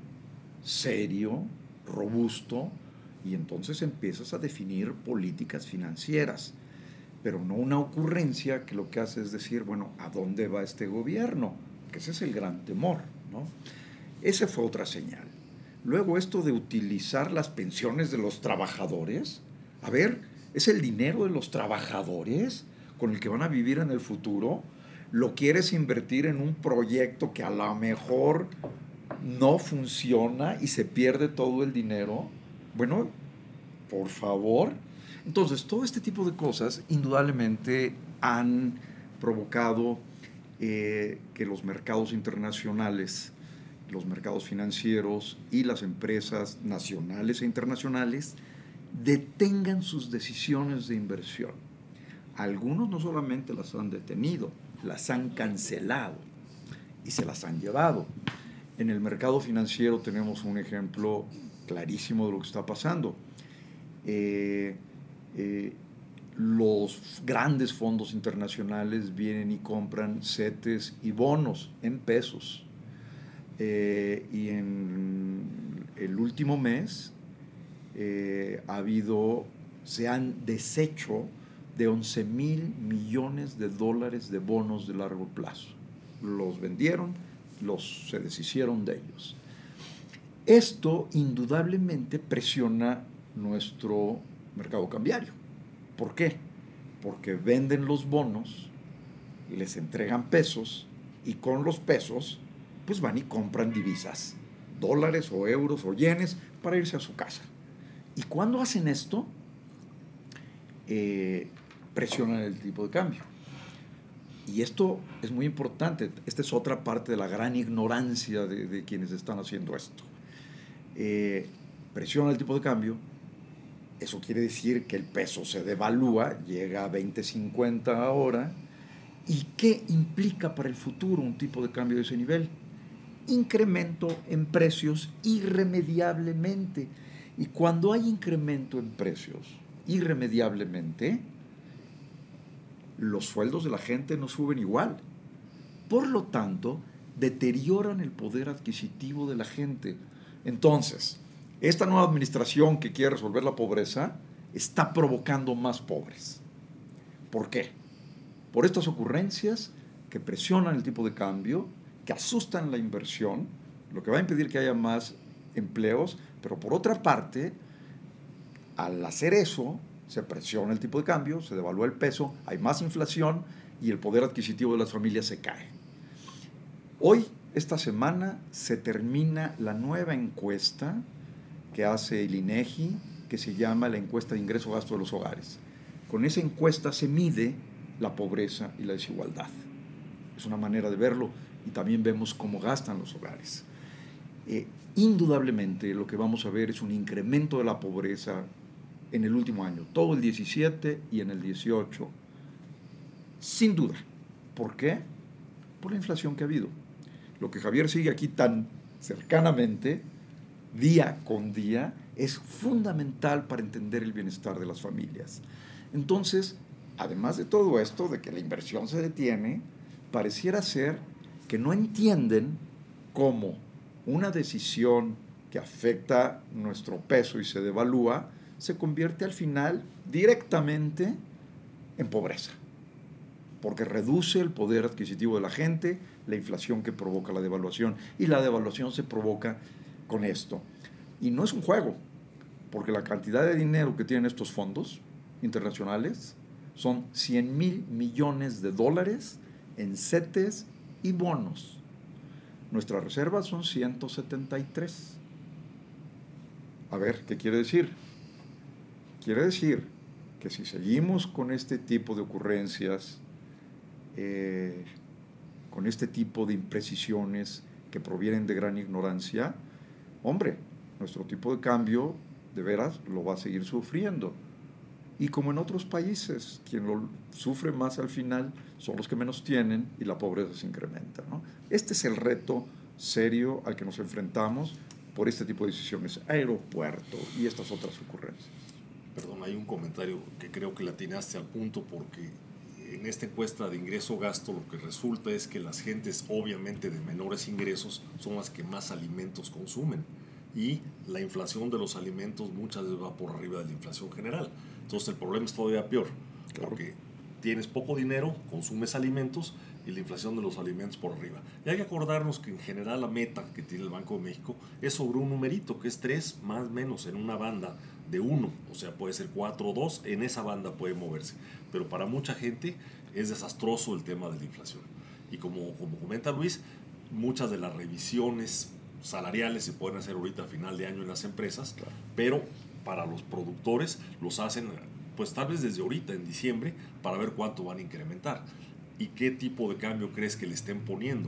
serio, robusto, y entonces empiezas a definir políticas financieras, pero no una ocurrencia que lo que hace es decir, bueno, ¿a dónde va este gobierno? Que ese es el gran temor, ¿no? Esa fue otra señal. Luego esto de utilizar las pensiones de los trabajadores, a ver, ¿es el dinero de los trabajadores con el que van a vivir en el futuro? ¿Lo quieres invertir en un proyecto que a lo mejor no funciona y se pierde todo el dinero? Bueno, por favor. Entonces, todo este tipo de cosas indudablemente han provocado eh, que los mercados internacionales, los mercados financieros y las empresas nacionales e internacionales detengan sus decisiones de inversión. Algunos no solamente las han detenido, las han cancelado y se las han llevado. En el mercado financiero tenemos un ejemplo clarísimo de lo que está pasando. Eh, eh, los grandes fondos internacionales vienen y compran CETES y bonos en pesos. Eh, y en el último mes eh, ha habido, se han deshecho de once mil millones de dólares de bonos de largo plazo. Los vendieron, los, se deshicieron de ellos. Esto indudablemente presiona nuestro mercado cambiario. ¿Por qué? Porque venden los bonos, les entregan pesos y con los pesos pues van y compran divisas, dólares o euros o yenes para irse a su casa. Y cuando hacen esto, eh, presionan el tipo de cambio. Y esto es muy importante. Esta es otra parte de la gran ignorancia de, de quienes están haciendo esto. Eh, presiona el tipo de cambio. Eso quiere decir que el peso se devalúa, llega a veinte cincuenta ahora. ¿Y qué implica para el futuro un tipo de cambio de ese nivel? Incremento en precios irremediablemente. Y cuando hay incremento en precios irremediablemente, los sueldos de la gente no suben igual. Por lo tanto, deterioran el poder adquisitivo de la gente. Entonces, esta nueva administración que quiere resolver la pobreza está provocando más pobres. ¿Por qué? Por estas ocurrencias que presionan el tipo de cambio, que asustan la inversión, lo que va a impedir que haya más empleos, pero por otra parte, al hacer eso, se presiona el tipo de cambio, se devalúa el peso, hay más inflación y el poder adquisitivo de las familias se cae. Hoy, esta semana, se termina la nueva encuesta que hace el INEGI, que se llama la encuesta de ingreso-gasto de los hogares. Con esa encuesta se mide la pobreza y la desigualdad. Es una manera de verlo y también vemos cómo gastan los hogares. Eh, indudablemente lo que vamos a ver es un incremento de la pobreza en el último año, todo el diecisiete y en el dieciocho, sin duda. ¿Por qué? Por la inflación que ha habido. Lo que Javier sigue aquí tan cercanamente, día con día, es fundamental para entender el bienestar de las familias. Entonces, además de todo esto, de que la inversión se detiene, pareciera ser que no entienden cómo una decisión que afecta nuestro peso y se devalúa, se convierte al final directamente en pobreza, porque reduce el poder adquisitivo de la gente, la inflación que provoca la devaluación, y la devaluación se provoca con esto. Y no es un juego, porque la cantidad de dinero que tienen estos fondos internacionales son cien mil millones de dólares en CETES y bonos. Nuestras reservas son ciento setenta y tres. A ver, ¿qué quiere decir? Quiere decir que si seguimos con este tipo de ocurrencias, eh, con este tipo de imprecisiones que provienen de gran ignorancia, hombre, nuestro tipo de cambio de veras lo va a seguir sufriendo. Y como en otros países, quien lo sufre más al final son los que menos tienen y la pobreza se incrementa, ¿no? Este es el reto serio al que nos enfrentamos por este tipo de decisiones, aeropuerto y estas otras ocurrencias. Perdón, hay un comentario que creo que le atinaste al punto, porque en esta encuesta de ingreso-gasto lo que resulta es que las gentes obviamente de menores ingresos son las que más alimentos consumen, y la inflación de los alimentos muchas veces va por arriba de la inflación general. Entonces el problema es todavía peor, claro, porque tienes poco dinero, consumes alimentos y la inflación de los alimentos por arriba. Y hay que acordarnos que en general la meta que tiene el Banco de México es sobre un numerito, que es tres más o menos en una banda de uno, o sea, puede ser cuatro o dos, en esa banda puede moverse. Pero para mucha gente es desastroso el tema de la inflación. Y como, como comenta Luis, muchas de las revisiones salariales se pueden hacer ahorita a final de año en las empresas, claro, pero para los productores los hacen pues tal vez desde ahorita en diciembre para ver cuánto van a incrementar y qué tipo de cambio crees que le estén poniendo.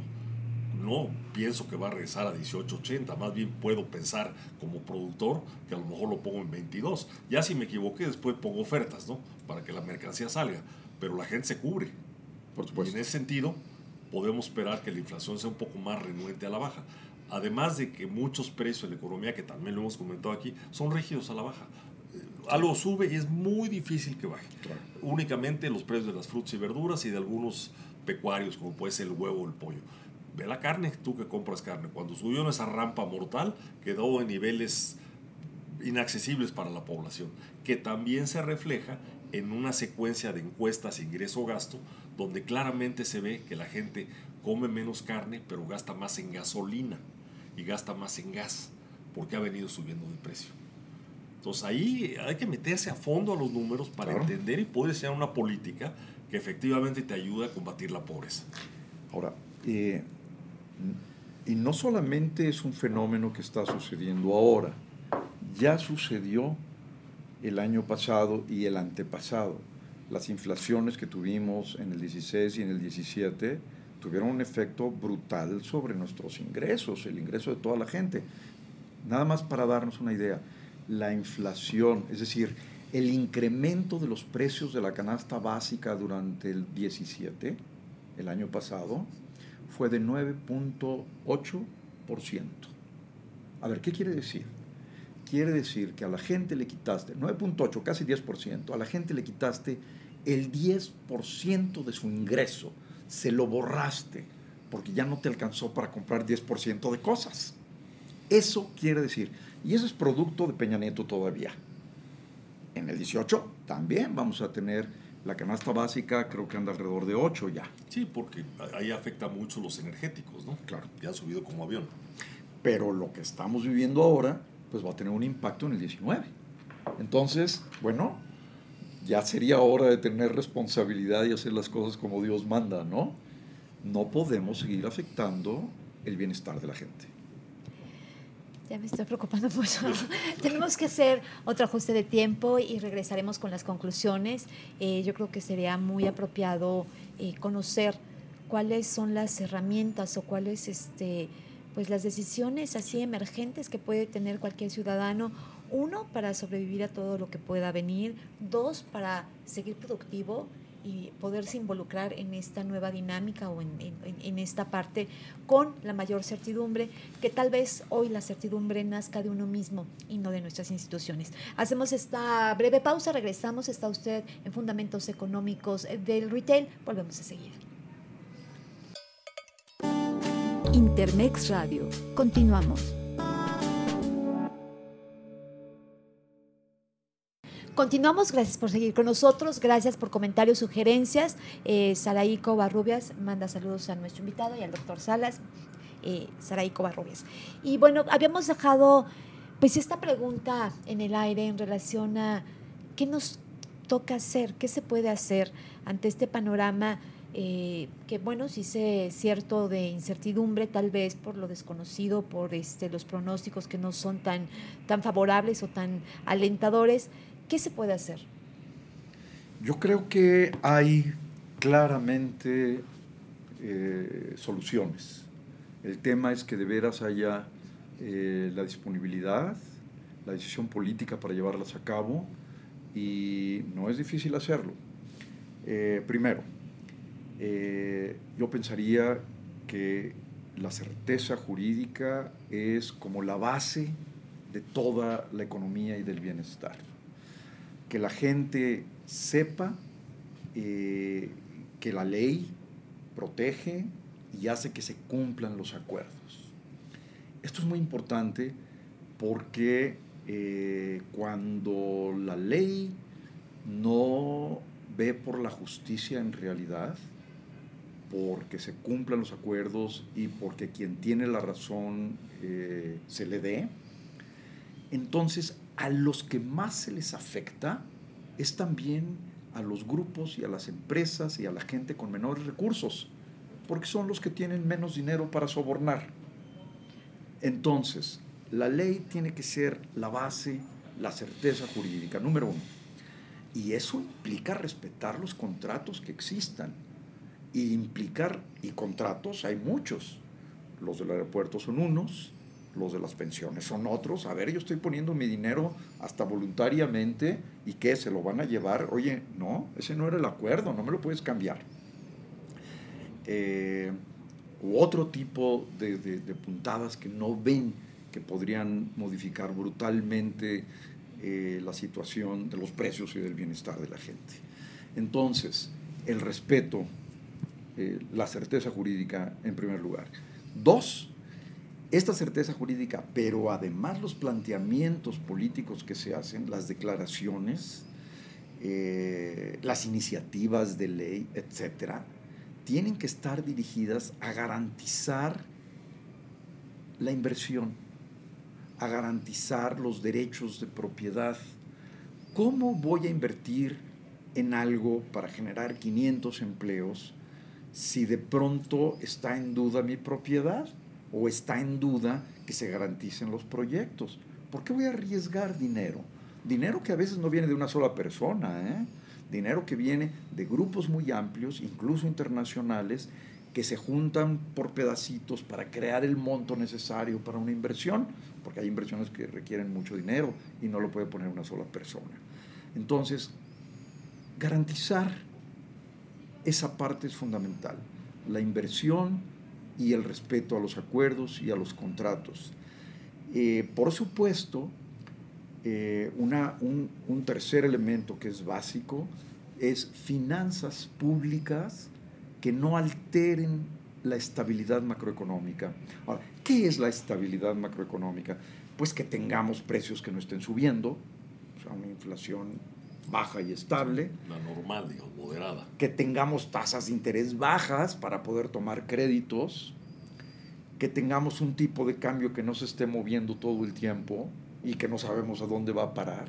No pienso que va a regresar a dieciocho ochenta, más bien puedo pensar como productor que a lo mejor lo pongo en veintidós. Ya si me equivoqué después pongo ofertas, ¿no?, para que la mercancía salga, pero la gente se cubre. Por supuesto. Y en ese sentido podemos esperar que la inflación sea un poco más renuente a la baja. Además de que muchos precios en la economía, que también lo hemos comentado aquí, son rígidos a la baja. Algo sube y es muy difícil que baje. Claro. Únicamente los precios de las frutas y verduras y de algunos pecuarios, como puede ser el huevo o el pollo. Ve la carne, tú que compras carne. Cuando subió en esa rampa mortal, quedó en niveles inaccesibles para la población, que también se refleja en una secuencia de encuestas ingreso-gasto, donde claramente se ve que la gente come menos carne, pero gasta más en gasolina y gasta más en gas, porque ha venido subiendo de precio. Entonces ahí hay que meterse a fondo a los números para claro. entender y poder ser una política que efectivamente te ayude a combatir la pobreza. Ahora, eh, y no solamente es un fenómeno que está sucediendo ahora, ya sucedió el año pasado y el antepasado. las inflaciones que tuvimos en el dieciséis y en el diecisiete tuvieron un efecto brutal sobre nuestros ingresos, el ingreso de toda la gente. Nada más para darnos una idea, la inflación, es decir, el incremento de los precios de la canasta básica durante el diecisiete, el año pasado, fue de nueve punto ocho por ciento. A ver, ¿qué quiere decir? Quiere decir que a la gente le quitaste, nueve punto ocho, casi diez por ciento, a la gente le quitaste el diez por ciento de su ingreso, se lo borraste, porque ya no te alcanzó para comprar diez por ciento de cosas. Eso quiere decir, y eso es producto de Peña Nieto todavía. En el dieciocho también vamos a tener la canasta básica, creo que anda alrededor de ocho ya. Sí, porque ahí afecta mucho los energéticos, ¿no? Claro. Ya han subido como avión. Pero lo que estamos viviendo ahora, pues va a tener un impacto en el diecinueve. Entonces, bueno, ya sería hora de tener responsabilidad y hacer las cosas como Dios manda, ¿no? No podemos seguir afectando el bienestar de la gente. Ya me estoy preocupando mucho. Tenemos que hacer otro ajuste de tiempo y regresaremos con las conclusiones. Eh, yo creo que sería muy apropiado eh, conocer cuáles son las herramientas o cuáles este, pues las decisiones así emergentes que puede tener cualquier ciudadano. Uno, para sobrevivir a todo lo que pueda venir. Dos, para seguir productivo y poderse involucrar en esta nueva dinámica o en, en, en esta parte con la mayor certidumbre, que tal vez hoy la certidumbre nazca de uno mismo y no de nuestras instituciones. Hacemos esta breve pausa, regresamos, está usted en Fundamentos Económicos del Retail, volvemos a seguir. Intermex Radio, continuamos. Continuamos, gracias por seguir con nosotros, gracias por comentarios, sugerencias. Eh, Saraí Covarrubias manda saludos a nuestro invitado y al doctor Salas, eh, Saraí Covarrubias. Y bueno, habíamos dejado pues esta pregunta en el aire en relación a qué nos toca hacer, qué se puede hacer ante este panorama eh, que bueno, sí sé cierto de incertidumbre, tal vez por lo desconocido, por este, los pronósticos que no son tan, tan favorables o tan alentadores. ¿Qué se puede hacer? Yo creo que hay claramente eh, soluciones. El tema es que de veras haya eh, la disponibilidad, la decisión política para llevarlas a cabo, y no es difícil hacerlo. Eh, primero, eh, yo pensaría que la certeza jurídica es como la base de toda la economía y del bienestar. Que la gente sepa eh, que la ley protege y hace que se cumplan los acuerdos. Esto es muy importante porque eh, cuando la ley no ve por la justicia en realidad, porque se cumplan los acuerdos y porque quien tiene la razón eh, se le dé, entonces a los que más se les afecta es también a los grupos y a las empresas y a la gente con menores recursos, porque son los que tienen menos dinero para sobornar. Entonces, la ley tiene que ser la base, la certeza jurídica, número uno. Y eso implica respetar los contratos que existan. Y implicar, y contratos hay muchos. Los del aeropuerto son unos, los de las pensiones son otros. A ver, yo estoy poniendo mi dinero hasta voluntariamente, ¿y qué? ¿Se lo van a llevar? Oye, no, ese no era el acuerdo, no me lo puedes cambiar. Eh, u otro tipo de, de, de puntadas que no ven que podrían modificar brutalmente eh, la situación de los precios y del bienestar de la gente. Entonces, el respeto, eh, la certeza jurídica en primer lugar. Dos, esta certeza jurídica, pero además los planteamientos políticos que se hacen, las declaraciones, eh, las iniciativas de ley, etcétera, tienen que estar dirigidas a garantizar la inversión, a garantizar los derechos de propiedad. ¿Cómo voy a invertir en algo para generar quinientos empleos si de pronto está en duda mi propiedad o está en duda que se garanticen los proyectos? ¿Por qué voy a arriesgar dinero? Dinero que a veces no viene de una sola persona, ¿eh? dinero que viene de grupos muy amplios, incluso internacionales, que se juntan por pedacitos para crear el monto necesario para una inversión, porque hay inversiones que requieren mucho dinero y no lo puede poner una sola persona. Entonces, garantizar esa parte es fundamental, la inversión y el respeto a los acuerdos y a los contratos. Eh, por supuesto, eh, una, un, un tercer elemento que es básico es finanzas públicas que no alteren la estabilidad macroeconómica. Ahora, ¿qué es la estabilidad macroeconómica? Pues que tengamos precios que no estén subiendo, o sea, una inflación baja y estable. La normal, digamos, moderada. Que tengamos tasas de interés bajas para poder tomar créditos, que tengamos un tipo de cambio que no se esté moviendo todo el tiempo y que no sabemos a dónde va a parar,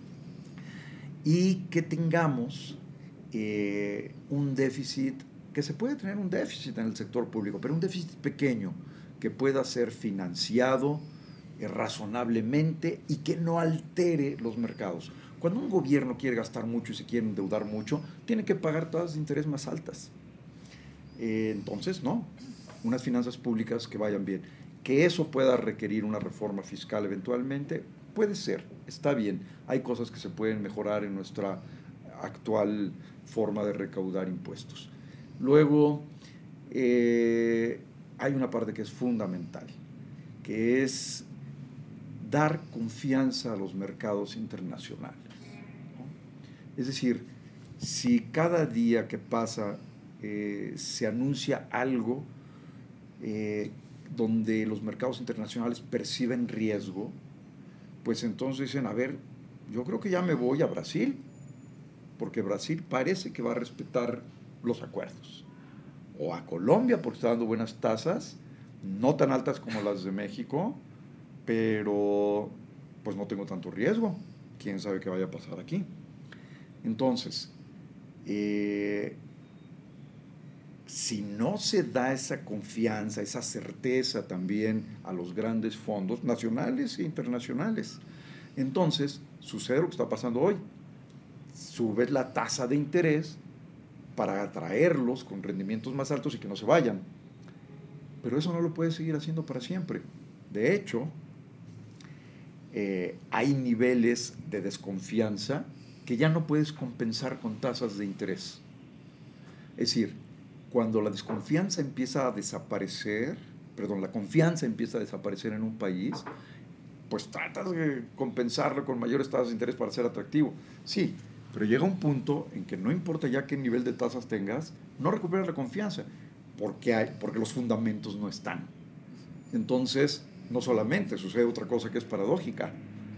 y que tengamos eh, un déficit, que se puede tener un déficit en el sector público, pero un déficit pequeño que pueda ser financiado eh, razonablemente y que no altere los mercados. Cuando un gobierno quiere gastar mucho y se quiere endeudar mucho, tiene que pagar tasas de interés más altas. Eh, entonces, no, unas finanzas públicas que vayan bien. Que eso pueda requerir una reforma fiscal eventualmente, puede ser, está bien. Hay cosas que se pueden mejorar en nuestra actual forma de recaudar impuestos. Luego, eh, hay una parte que es fundamental, que es dar confianza a los mercados internacionales, ¿no? Es decir, si cada día que pasa eh, se anuncia algo eh, donde los mercados internacionales perciben riesgo, pues entonces dicen, a ver, yo creo que ya me voy a Brasil, porque Brasil parece que va a respetar los acuerdos. O a Colombia, porque está dando buenas tasas, no tan altas como las de México, pero pues no tengo tanto riesgo. ¿Quién sabe qué vaya a pasar aquí? Entonces, eh, si no se da esa confianza, esa certeza también a los grandes fondos nacionales e internacionales, entonces sucede lo que está pasando hoy. Sube la tasa de interés para atraerlos con rendimientos más altos y que no se vayan. Pero eso no lo puedes seguir haciendo para siempre. De hecho, eh, hay niveles de desconfianza que ya no puedes compensar con tasas de interés. Es decir, cuando la desconfianza empieza a desaparecer, perdón, la confianza empieza a desaparecer en un país, pues tratas de compensarlo con mayores tasas de interés para ser atractivo. Sí, pero llega un punto en que no importa ya qué nivel de tasas tengas, no recuperas la confianza, porque, hay, porque los fundamentos no están. Entonces, no solamente sucede otra cosa que es paradójica,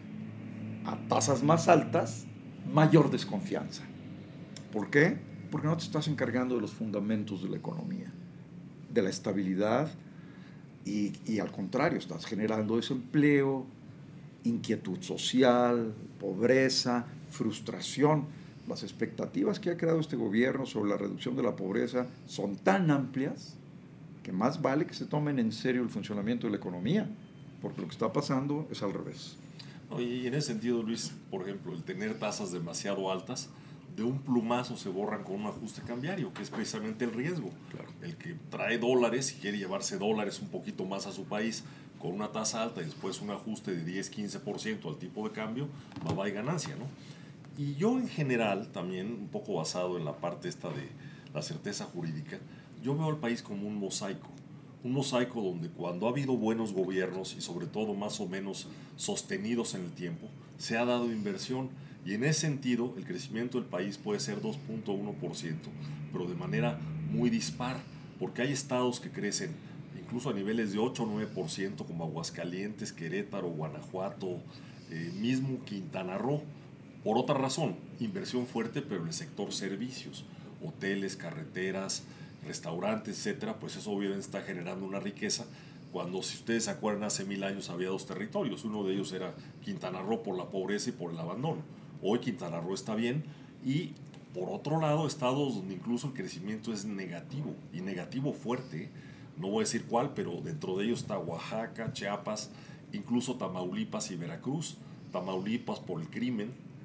a tasas más altas, mayor desconfianza. ¿Por qué? Porque no te estás encargando de los fundamentos de la economía, de la estabilidad, y, y al contrario, estás generando desempleo, inquietud social, pobreza, frustración. Las expectativas que ha creado este gobierno sobre la reducción de la pobreza son tan amplias que más vale que se tomen en serio el funcionamiento de la economía, porque lo que está pasando es al revés. Y en ese sentido, Luis, por ejemplo, el tener tasas demasiado altas, de un plumazo se borran con un ajuste cambiario, que es precisamente el riesgo. Claro. El que trae dólares y quiere llevarse dólares un poquito más a su país con una tasa alta y después un ajuste de diez a quince por ciento al tipo de cambio, va, va y ganancia, ¿no? Y yo en general, también un poco basado en la parte esta de la certeza jurídica, yo veo al país como un mosaico. Un mosaico donde cuando ha habido buenos gobiernos y sobre todo más o menos sostenidos en el tiempo, se ha dado inversión. Y en ese sentido, el crecimiento del país puede ser dos punto uno por ciento, pero de manera muy dispar, porque hay estados que crecen incluso a niveles de ocho o nueve por ciento, como Aguascalientes, Querétaro, Guanajuato, eh, mismo Quintana Roo. Por otra razón, inversión fuerte, pero en el sector servicios, hoteles, carreteras, restaurantes, etcétera, pues eso obviamente está generando una riqueza. Cuando, si ustedes se acuerdan, hace mil años había dos territorios, uno de ellos era Quintana Roo por la pobreza y por el abandono. Hoy Quintana Roo está bien, y por otro lado, estados donde incluso el crecimiento es negativo, y negativo fuerte, no voy a decir cuál, pero dentro de ellos está Oaxaca, Chiapas, incluso Tamaulipas y Veracruz. Tamaulipas por el crimen,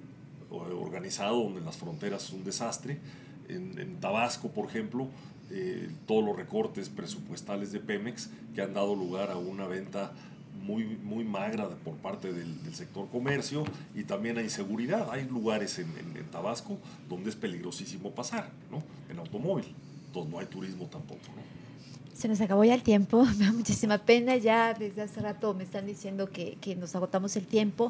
organizado, donde las fronteras es un desastre. En, en Tabasco, por ejemplo, eh, todos los recortes presupuestales de Pemex que han dado lugar a una venta muy, muy magra por parte del, del sector comercio, y también a inseguridad. Hay lugares en, en, en Tabasco donde es peligrosísimo pasar, ¿no?, en automóvil. Entonces no hay turismo tampoco, ¿no? Se nos acabó ya el tiempo, me da muchísima pena, ya desde hace rato me están diciendo que, que nos agotamos el tiempo.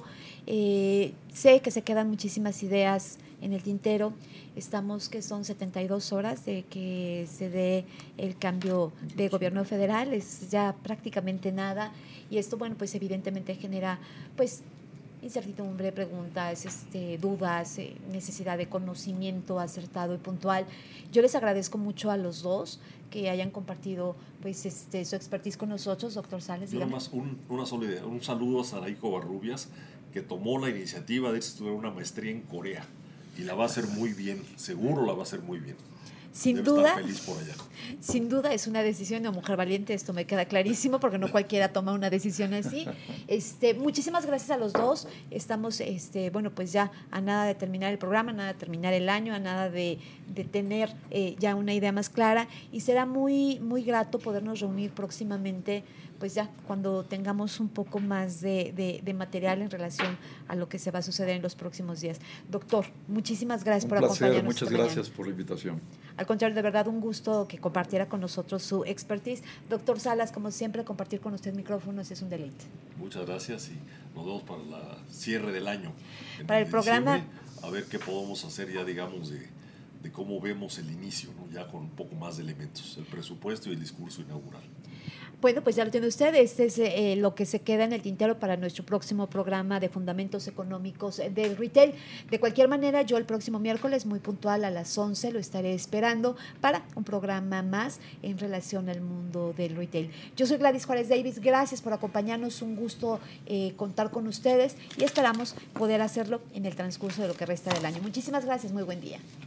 Eh, sé que se quedan muchísimas ideas en el tintero. Estamos, que son setenta y dos horas de que se dé el cambio de gobierno federal, es ya prácticamente nada, y esto, bueno, pues evidentemente genera, pues, incertidumbre, preguntas, este, dudas, eh, necesidad de conocimiento acertado y puntual. Yo les agradezco mucho a los dos que hayan compartido, pues, este, su expertise con nosotros. Doctor Salas, Yo dígame. nomás un, una sola idea, un saludo a Saray Covarrubias, que tomó la iniciativa de estudiar una maestría en Corea, y la va a hacer muy bien, seguro la va a hacer muy bien. Sin Debe duda, estar feliz por allá. Sin duda es una decisión de mujer valiente, esto me queda clarísimo, porque no cualquiera toma una decisión así. Este, muchísimas gracias a los dos. Estamos, este, bueno, pues ya a nada de terminar el programa, a nada de terminar el año, a nada de, de tener eh, ya una idea más clara, y será muy, muy grato podernos reunir próximamente, pues ya cuando tengamos un poco más de, de, de material en relación a lo que se va a suceder en los próximos días. Doctor, muchísimas gracias Un por placer, acompañarnos. muchas esta gracias mañana. por la invitación. Al contrario, de verdad, un gusto que compartiera con nosotros su expertise. Doctor Salas, como siempre, compartir con usted micrófonos es un deleite. Muchas gracias, y nos vemos para el cierre del año. Para el programa. A ver qué podemos hacer ya, digamos, de, de cómo vemos el inicio, ¿no?, ya con un poco más de elementos, el presupuesto y el discurso inaugural. Bueno, pues ya lo tiene usted. Este es eh, lo que se queda en el tintero para nuestro próximo programa de Fundamentos Económicos del Retail. De cualquier manera, yo el próximo miércoles, muy puntual a las once, lo estaré esperando para un programa más en relación al mundo del retail. Yo soy Gladys Juárez Davis. Gracias por acompañarnos. Un gusto eh, contar con ustedes, y esperamos poder hacerlo en el transcurso de lo que resta del año. Muchísimas gracias. Muy buen día.